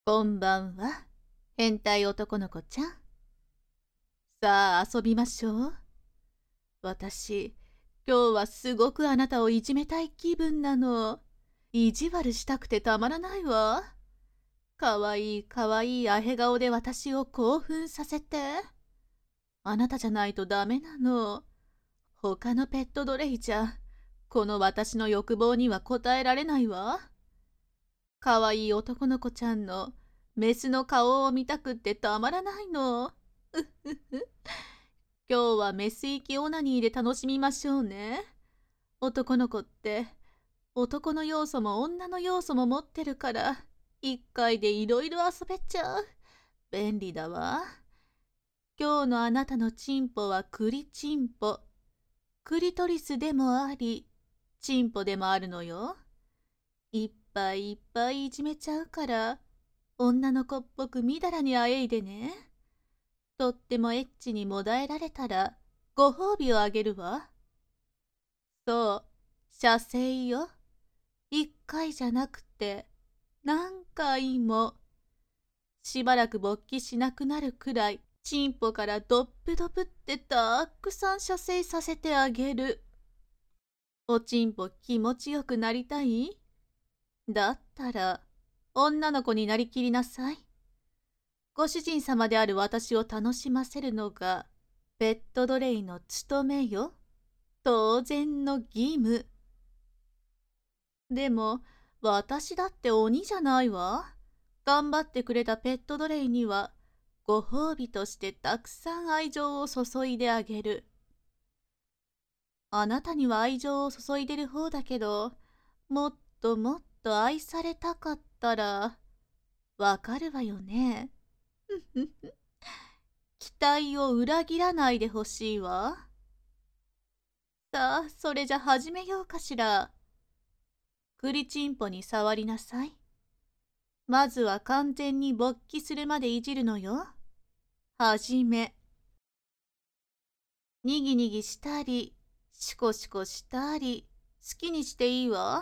こんばんは、変態男の子ちゃん。さあ遊びましょう。私、今日はすごくあなたをいじめたい気分なの。意地悪したくてたまらないわ。かわいいかわいいアヘ顔で私を興奮させて。あなたじゃないとダメなの。他のペット奴隷じゃ、この私の欲望には応えられないわ。かわいい男の子ちゃんのメスの顔を見たくってたまらないの。今日はメス行きオナニーで楽しみましょうね。男の子って男の要素も女の要素も持ってるから一回でいろいろ遊べちゃう。便利だわ。今日のあなたのチンポはクリチンポ。クリトリスでもあり、チンポでもあるのよ。いっぱいいっぱいいじめちゃうから、女の子っぽくみだらにあえいでね。とってもエッチにもだえられたら、ご褒美をあげるわ。そう、射精よ。一回じゃなくて、何回も。しばらく勃起しなくなるくらい、チンポからドップドプってたくさん射精させてあげる。おちんぽ気持ちよくなりたい？だったら、女の子になりきりなさい。ご主人様である私を楽しませるのが、ペット奴隷の務めよ。当然の義務。でも、私だって鬼じゃないわ。頑張ってくれたペット奴隷には、ご褒美としてたくさん愛情を注いであげる。あなたには愛情を注いでる方だけど、もっともっと愛されたかったら、わかるわよね。期待を裏切らないでほしいわ。さあ、それじゃ始めようかしら。クリチンポに触りなさい。まずは完全に勃起するまでいじるのよ。はじめ。にぎにぎしたり、シコシコしたり、好きにしていいわ。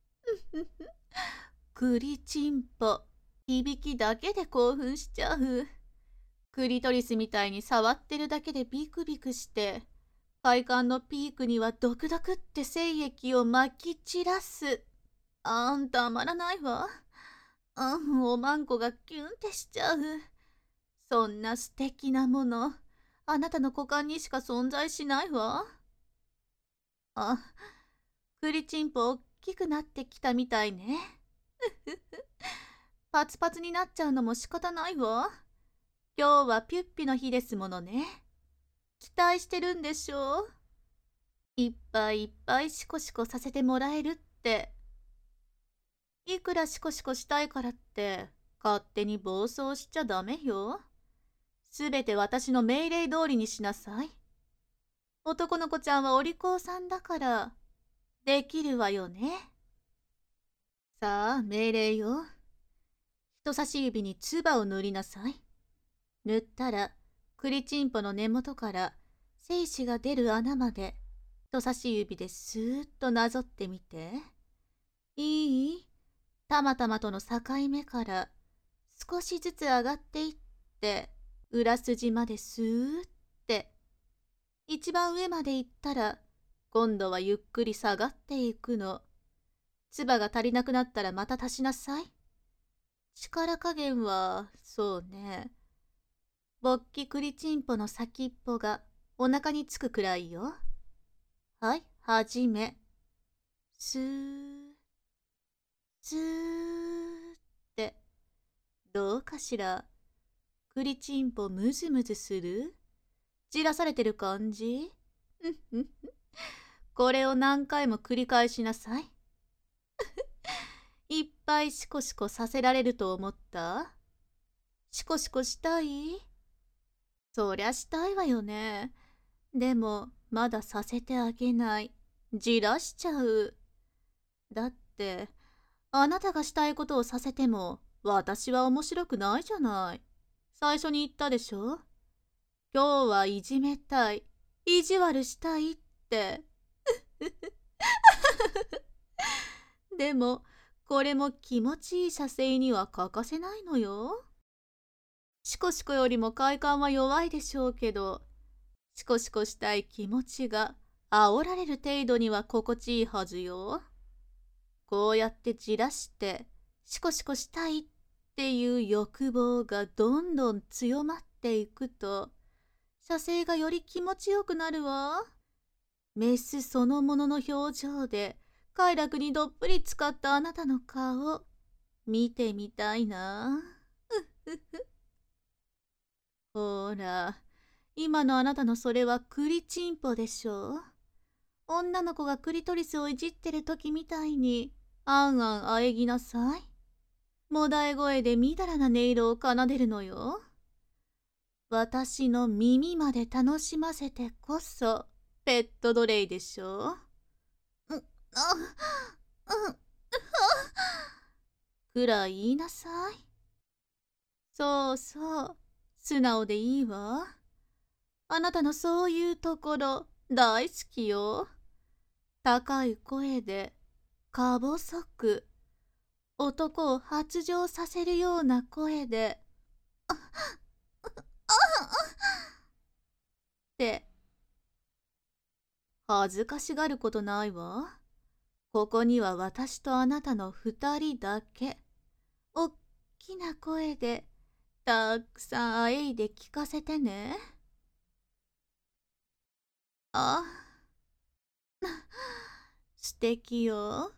クリチンポ、響きだけで興奮しちゃう。クリトリスみたいに触ってるだけでビクビクして、快感のピークにはドクドクって精液をまき散らす。たまらないわ。おまんこがキュンってしちゃう。そんな素敵なもの、あなたの股間にしか存在しないわ。あ、クリチンポおっきくなってきたみたいね。パツパツになっちゃうのも仕方ないわ。今日はピュッピの日ですものね。期待してるんでしょう。いっぱいいっぱいシコシコさせてもらえるって。いくらシコシコしたいからって勝手に暴走しちゃダメよ。すべて私の命令通りにしなさい。男の子ちゃんはお利口さんだからできるわよね。さあ命令よ。人差し指に唾を塗りなさい。塗ったらクリチンポの根元から精子が出る穴まで人差し指ですーっとなぞってみて。いい？たまたまとの境目から少しずつ上がっていって裏筋までスーって一番上まで行ったら今度はゆっくり下がっていくの。唾が足りなくなったらまた足しなさい。力加減はそうね、勃起クリチンポの先っぽがお腹につくくらいよ。はい、はじめ。スースーって。どうかしら。クリチンポムズムズする？じらされてる感じ？これを何回も繰り返しなさい。いっぱいシコシコさせられると思った？シコシコしたい？そりゃしたいわよね。でもまださせてあげない。じらしちゃう。だってあなたがしたいことをさせても私は面白くないじゃない。最初に言ったでしょ。今日はいじめたい、意地悪したいって。でもこれも気持ちいい射精には欠かせないのよ。シコシコよりも快感は弱いでしょうけど、シコシコしたい気持ちが煽られる程度には心地いいはずよ。こうやってじらしてシコシコしたいっていう欲望がどんどん強まっていくと、射精がより気持ちよくなるわ。メスそのものの表情で快楽にどっぷり浸かったあなたの顔、見てみたいな。ほら、今のあなたのそれはクリチンポでしょ。女の子がクリトリスをいじってる時みたいに、あんあんあえぎなさい。もだえ声でみだらな音色を奏でるのよ。私の耳まで楽しませてこそ、ペット奴隷でしょ。くらい言いなさい。そうそう、素直でいいわ。あなたのそういうところ大好きよ。高い声で、か細く、男を発情させるような声で、って、恥ずかしがることないわ。ここには私とあなたの二人だけ。おっきな声で、たくさんあえいで聞かせてね。あ、素敵よ。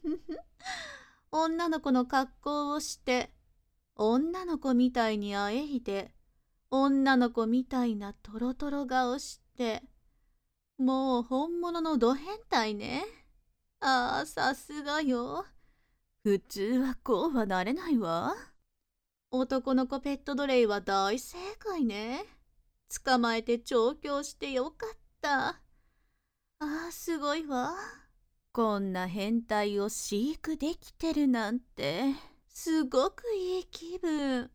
女の子の格好をして、女の子みたいにあえいで、女の子みたいなトロトロ顔して、もう本物のド変態ね。ああ、さすがよ。普通はこうはなれないわ。男の子ペット奴隷は大正解ね。捕まえて調教してよかった。ああ、すごいわ。こんな変態を飼育できてるなんて、すごくいい気分。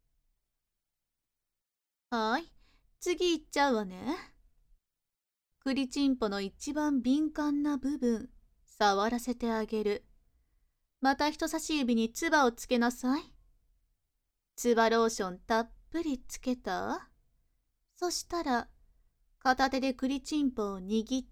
はい、次行っちゃうわね。クリチンポの一番敏感な部分、触らせてあげる。また人差し指に唾をつけなさい。唾ローションたっぷりつけた？そしたら、片手でクリチンポを握って、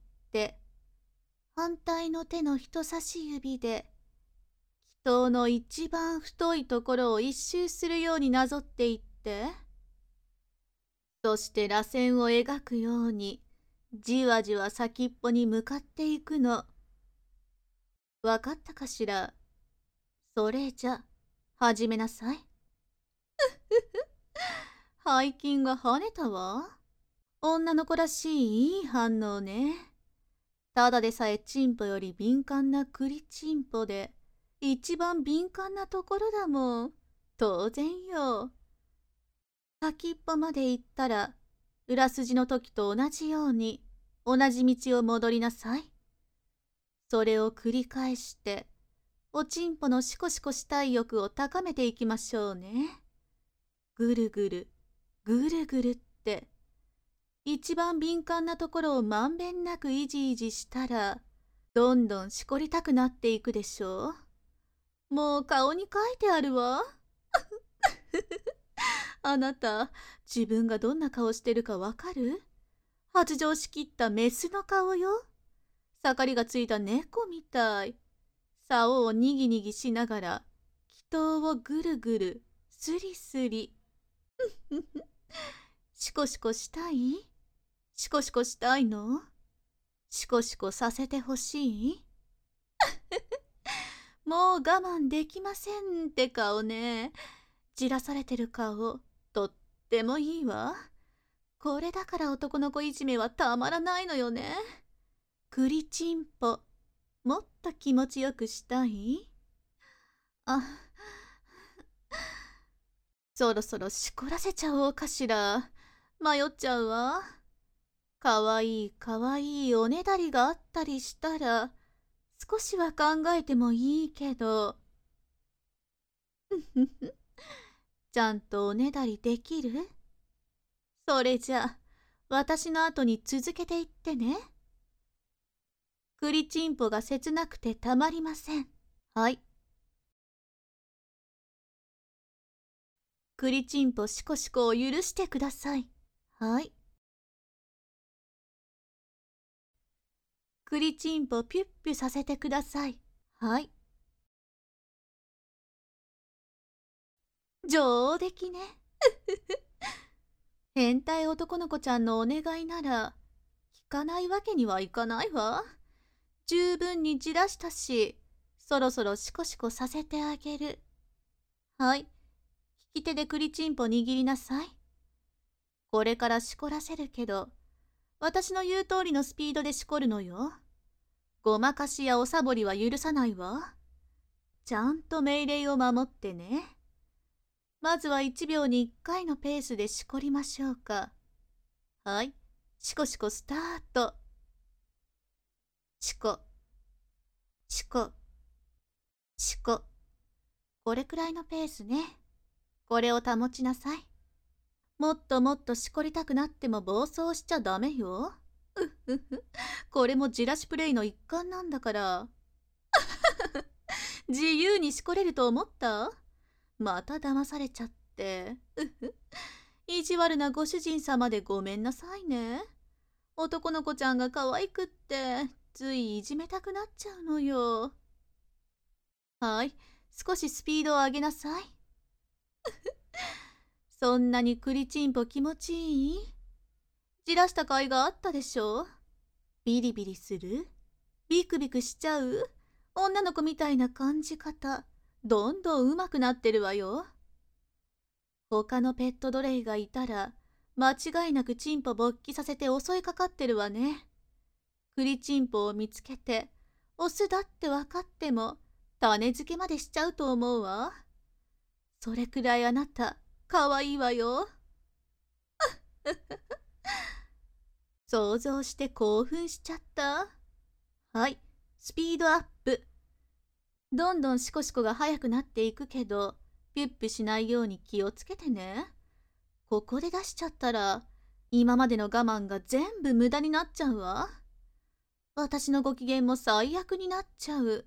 反対の手の人差し指で、気筒の一番太いところを一周するようになぞっていって、そして螺旋を描くように、じわじわ先っぽに向かっていくの。わかったかしら？それじゃ、始めなさい。背筋が跳ねたわ。女の子らしいいい反応ね。ただでさえチンポより敏感なクリチンポで、一番敏感なところだもん。当然よ。先っぽまで行ったら、裏筋の時と同じように、同じ道を戻りなさい。それを繰り返して、おちんぽのシコシコしたい欲を高めていきましょうね。ぐるぐる、ぐるぐるって、一番敏感なところをまんべんなくいじいじしたら、どんどんしこりたくなっていくでしょう。もう顔に書いてあるわ。あなた、自分がどんな顔してるかわかる？発情しきったメスの顔よ。盛りがついた猫みたい。竿をにぎにぎしながら、気筒をぐるぐる、すりすり。シコシコしたい？シコシコしたいの？シコシコさせてほしい？もう我慢できませんって顔ね。じらされてる顔、とってもいいわ。これだから男の子いじめはたまらないのよね。クリチンポ、もっと気持ちよくしたい？あ、そろそろしこらせちゃおうかしら。迷っちゃうわ。かわいいかわいいおねだりがあったりしたら、少しは考えてもいいけど。ちゃんとおねだりできる？それじゃ、私の後に続けていってね。クリチンポが切なくてたまりません。はい。 栗ちんぽしこしこを許してください。はい。栗ちんぽピュッピュさせてください。はい。上出来ね。変態男の子ちゃんのお願いなら、聞かないわけにはいかないわ。十分にじらしたし、そろそろシコシコさせてあげる。はい。利き手で栗ちんぽ握りなさい。これからしこらせるけど、私の言う通りのスピードでしこるのよ。ごまかしやおさぼりは許さないわ。ちゃんと命令を守ってね。まずは1秒に1回のペースでしこりましょうか。はい。シコシコスタート。シコ、シコ、シコ。これくらいのペースね。これを保ちなさい。もっともっとしこりたくなっても暴走しちゃダメよ。これもじらしプレイの一環なんだから。自由にしこれると思った？また騙されちゃって。意地悪なご主人様でごめんなさいね。男の子ちゃんが可愛くって、ついいじめたくなっちゃうのよ。はい、少しスピードを上げなさい。そんなに栗ちんぽ気持ちいい？じらした甲斐があったでしょ？ビリビリする？ビクビクしちゃう？女の子みたいな感じ方、どんどん上手くなってるわよ。他のペット奴隷がいたら、間違いなくチンポ勃起させて襲いかかってるわね。栗チンポを見つけて、オスだって分かっても、種付けまでしちゃうと思うわ。それくらいあなた、かわいいわよ。想像して興奮しちゃった。はい、スピードアップ。どんどんシコシコが速くなっていくけど、ピュッピュしないように気をつけてね。ここで出しちゃったら、今までの我慢が全部無駄になっちゃうわ。私のご機嫌も最悪になっちゃう。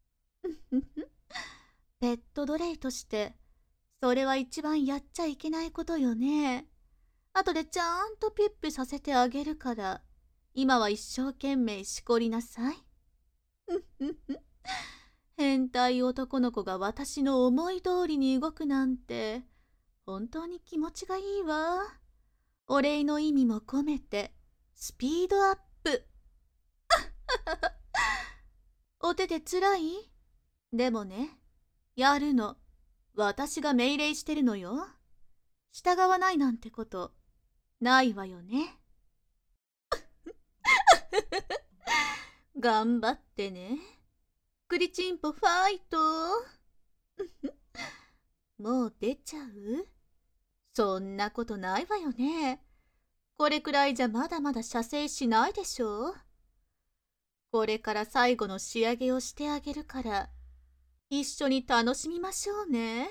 ペット奴隷として、それは一番やっちゃいけないことよね。後でちゃんとピュッピュさせてあげるから、今は一生懸命しこりなさい。変態男の子が私の思い通りに動くなんて、本当に気持ちがいいわ。お礼の意味も込めて、スピードアップ。お手でつらい？でもね、やるの。私が命令してるのよ。従わないなんてこと、ないわよね。頑張ってね。栗ちんぽファイト。もう出ちゃう？そんなことないわよね。これくらいじゃまだまだ射精しないでしょ。これから最後の仕上げをしてあげるから、一緒に楽しみましょうね。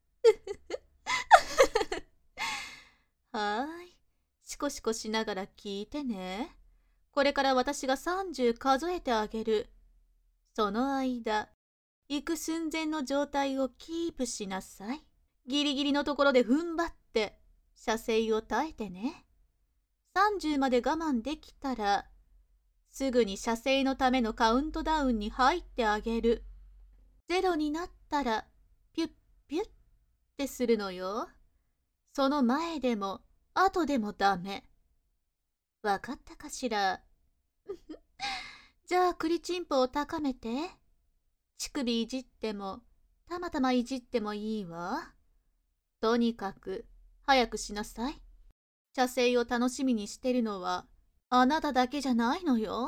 はーい。シコシコしながら聞いてね。これから私が30数えてあげる。その間、行く寸前の状態をキープしなさい。ギリギリのところで踏ん張って、射精を耐えてね。30まで我慢できたら、すぐに射精のためのカウントダウンに入ってあげる。0になったら、ピュッピュッってするのよ。その前でも、後でもダメ。わかったかしら？じゃあ、栗ちんぽを高めて。乳首いじっても、たまたまいじってもいいわ。とにかく、早くしなさい。射精を楽しみにしてるのは、あなただけじゃないのよ。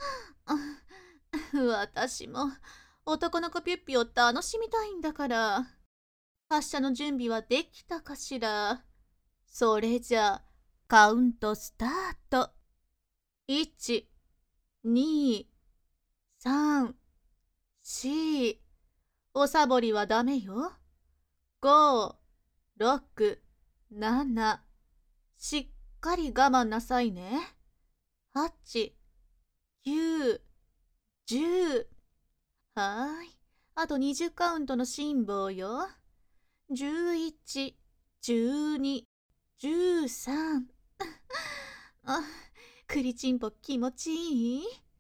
私も、男の子ピュッピを楽しみたいんだから。発射の準備はできたかしら？それじゃあ、カウントスタート。1、2、3、4。おさぼりはダメよ。5、6、7。しっかり我慢なさいね。8、9、10。はーい。あと20カウントの辛抱よ。11、 12、13。あ、栗ちんぽ気持ちいい？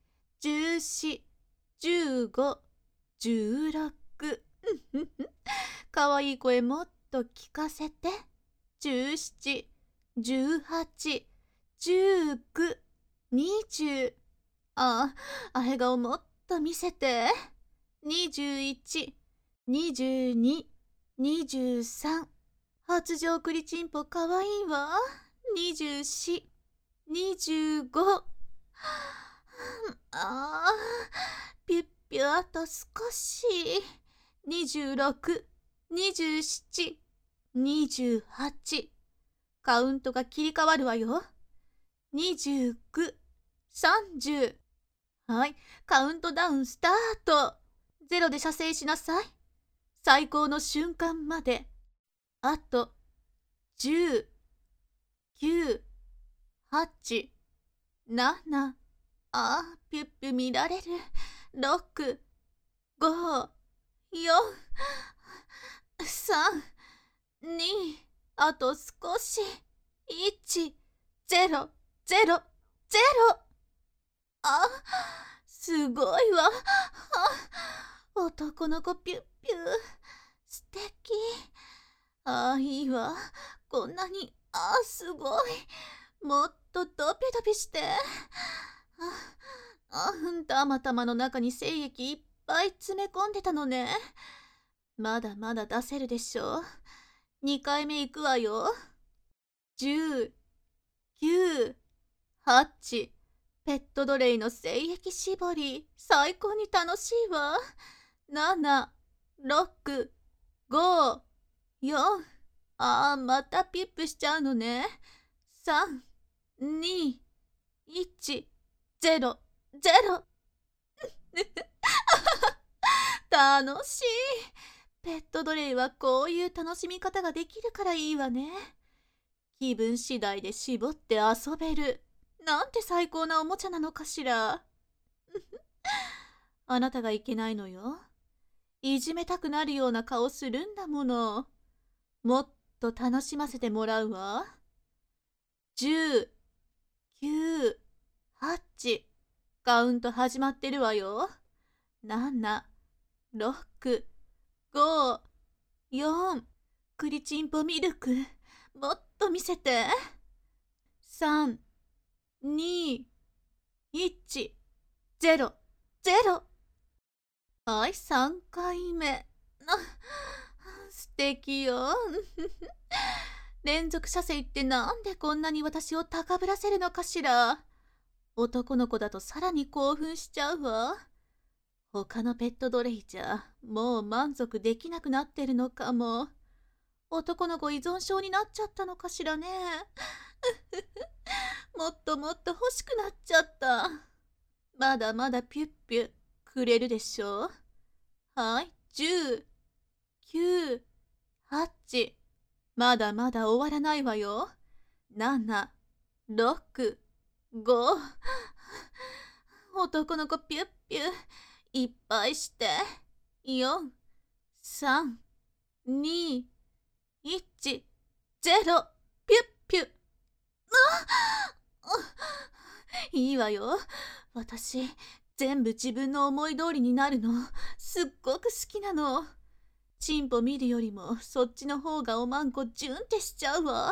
14、15、16。かわいい声もっと聞かせて。17、18、19、20。あれがをもっと見せて。21、22、23。発情栗ちんぽかわいいわ。24、25。ピュッピュあと少し。26、27、28。カウントが切り替わるわよ。29、30。はい、カウントダウンスタート。0で射精しなさい。最高の瞬間まで。あと、10、9、8、7。ピュッピュ見られる。6、5、4、3、2、あと少し。1、0、0、0。すごいわ。男の子ピュッピュ。素敵。いいわ。こんなに、すごい。もっとドピドピして。たまたまの中に精液いっぱい詰め込んでたのね。まだまだ出せるでしょ。2回目いくわよ。10、9、8。ペットドレイの精液絞り、最高に楽しいわ。7、6、5、4。またピップしちゃうのね。3、2、1、0、0。楽しい。ペットドレイはこういう楽しみ方ができるからいいわね。気分次第で絞って遊べる。なんて最高なおもちゃなのかしら。あなたがいけないのよ。いじめたくなるような顔するんだもの。もっと楽しませてもらうわ。10、9、8。カウント始まってるわよ。7、6、5、4。栗ちんぽミルク、もっと見せて。3、2、1、0、0。はい、3回目。素敵よ。連続射精ってなんでこんなに私を高ぶらせるのかしら。男の子だとさらに興奮しちゃうわ。他のペットドレイじゃもう満足できなくなってるのかも。男の子依存症になっちゃったのかしらね。もっともっと欲しくなっちゃった。まだまだピュッピュくれるでしょ。はい、10、9、8。まだまだ終わらないわよ。7、6、5。男の子ピュッピュいっぱいして。4、3、2、1、0。ピュッピュ。いいわよ。私、全部自分の思い通りになるの、すっごく好きなの。チンポ見るよりも、そっちの方がおまんこジュンってしちゃうわ。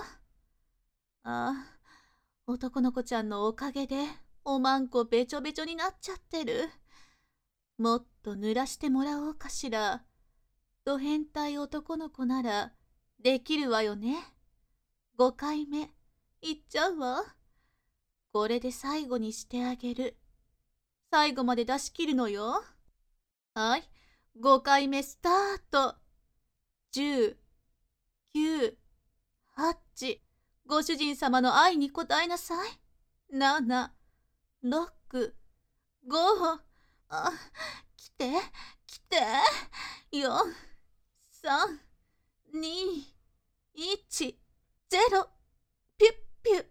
男の子ちゃんのおかげで、おまんこべちょべちょになっちゃってる。もっと濡らしてもらおうかしら。ド変態男の子なら、できるわよね。5回目、いっちゃうわ。これで最後にしてあげる。最後まで出し切るのよ。はい、5回目スタート。10、9、8。ご主人様の愛に応えなさい。7、6、5。来て、来て。4、3、2、1、0。ピュッピュッ。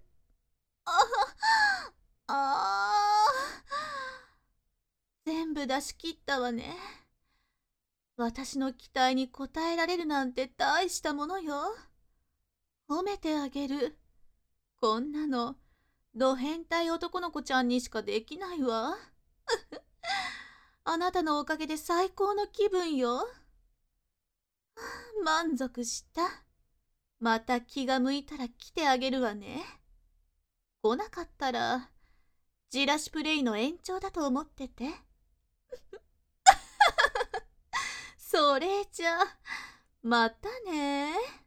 全部出し切ったわね。私の期待に応えられるなんて大したものよ。 褒めてあげる。こんなの、ド変態男の子ちゃんにしかできないわ。あなたのおかげで最高の気分よ。満足した。また気が向いたら来てあげるわね。来なかったら、じらしプレイの延長だと思ってて。それじゃ、またね。